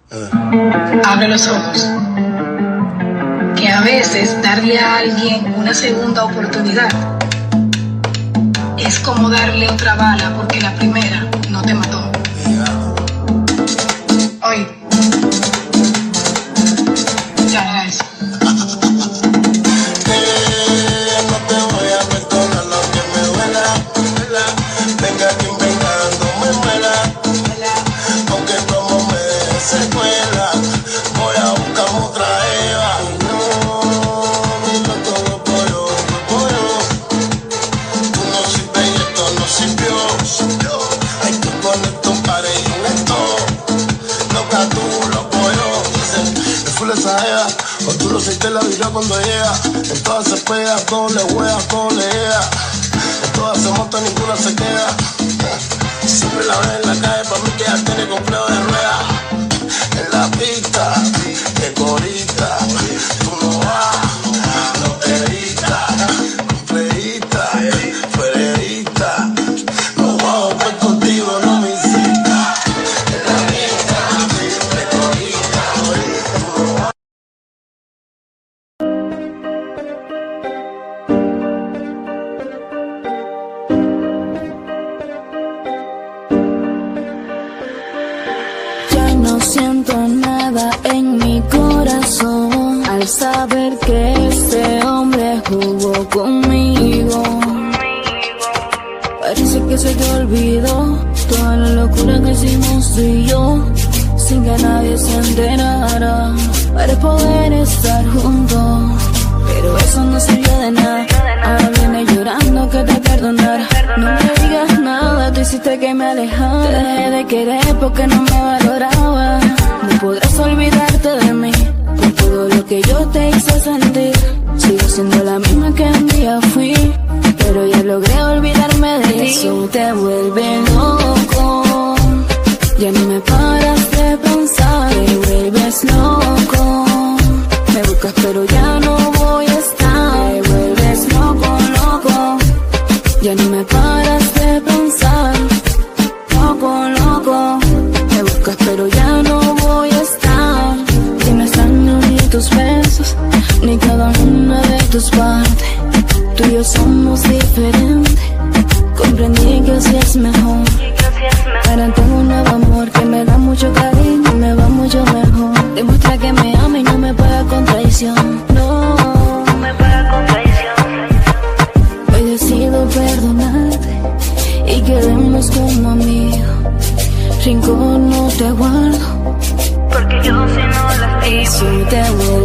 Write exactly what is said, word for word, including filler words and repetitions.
Abre los ojos. Que a veces darle a alguien una segunda oportunidad es como darle otra bala porque la primera no te mató. Hoy ya era eso. O tú lo sientes la vida cuando llega. En todas se pega, todo le juega, todo le llega. En todas se monta, ninguna se queda. Siempre la ves en la calle, pa' mí que ya tiene complejo de rueda. En la pista, de corita, tú no vas, no te editas. Compleita, fuerita, no voy a volver contigo, no me incitas. En la pista, de corita, tú no vas. No siento nada en mi corazón al saber que este hombre jugó conmigo. Parece que se te olvidó toda la locura que hicimos tú y yo, sin que nadie se enterara, para poder estar juntos. Pero eso no sirvió de nada. Ahora viene llorando que te perdonara. No me digas nada, tú hiciste que me alejara. Te dejé de querer porque no me valoraba. No podrás olvidarte de mí por todo lo que yo te hice sentir. Sigo siendo la misma que un día fui, pero ya logré olvidarme de ti. Eso te vuelve loco, ya no me paras de pensar. Te vuelves loco, me buscas pero ya no voy a estar. Te vuelves loco, loco, ya no me paras de pensar. Loco, loco, me buscas pero ya no voy a estar. Y no extraño ni tus besos, ni cada una de tus partes. Tú y yo somos diferentes, comprendí que así es mejor. Ahora tengo un nuevo amor que me da mucho cariño y me va mucho mejor. Demuestra que me ama y no me paga con traición. No, no me paga con traición. Hoy decido perdonarte y quedemos como amigos. Rincón no te guardo, porque yo si no las digo. Eso te voy